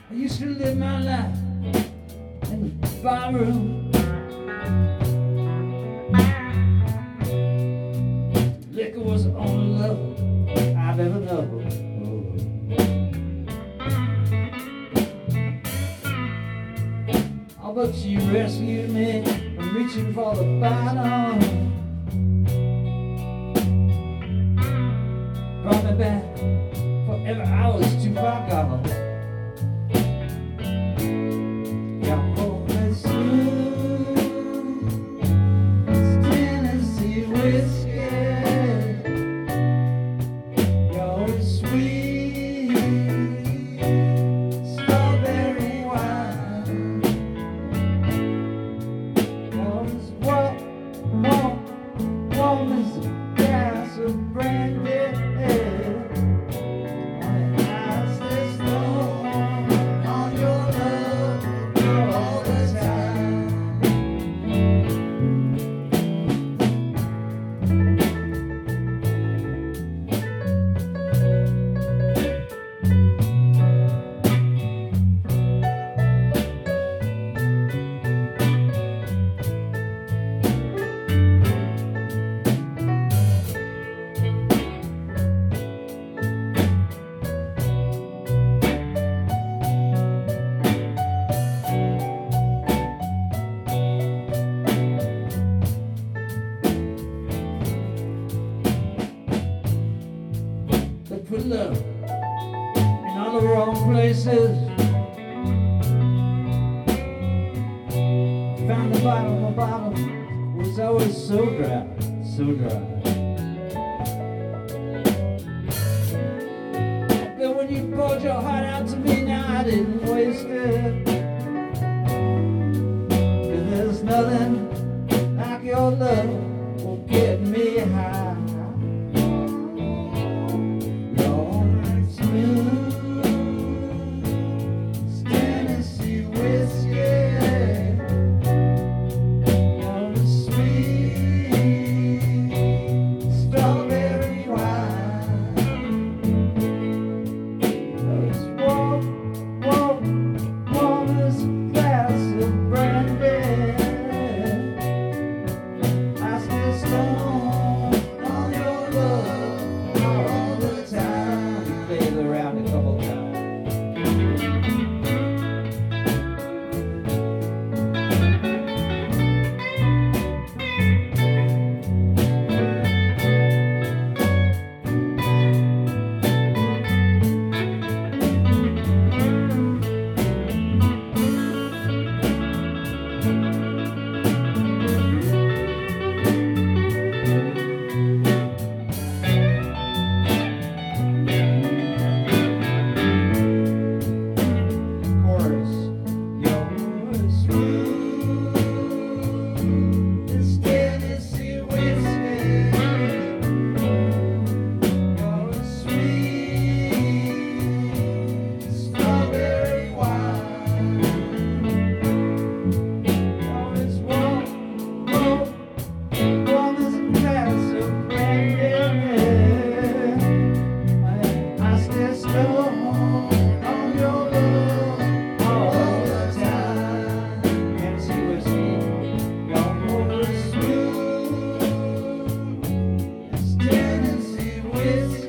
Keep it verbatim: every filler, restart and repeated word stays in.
I used to live my life in the barroom. Liquor was the only love I've ever known. Oh, but you rescued me from reaching for the bottom. Brought me back forever, I was too far gone. You're home as soon as Tennessee whiskey. You're sweet strawberry wine. You're as warm, warm, warm as a glass of brandy. Put love in all the wrong places. Found the bottom of the bottle was always so dry, so dry. But when you poured your heart out to me, now I didn't waste it. 'Cause there's nothing like your love will get me high. Tennessee whiskey.